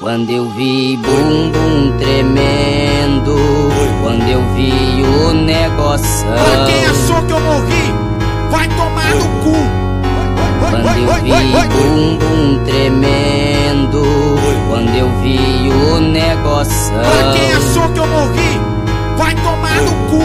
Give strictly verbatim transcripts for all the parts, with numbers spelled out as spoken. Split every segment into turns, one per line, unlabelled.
Quando eu vi bumbum tremendo, quando eu vi o negócio.
Pra quem achou que eu morri, vai tomar no cu.
Quando eu vi bumbum tremendo, quando eu vi o negócio.
Pra quem achou que eu morri, vai tomar no cu.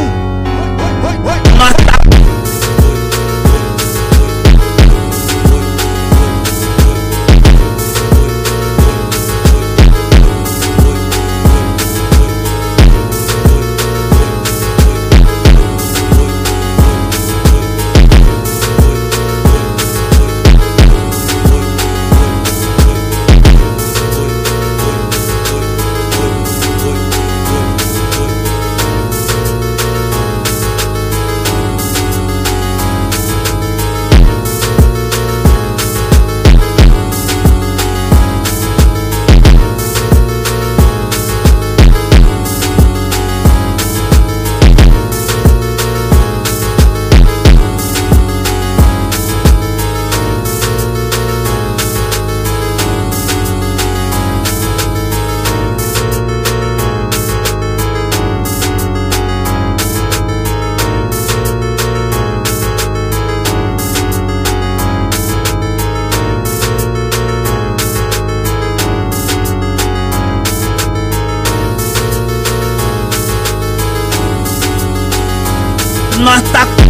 Nós tá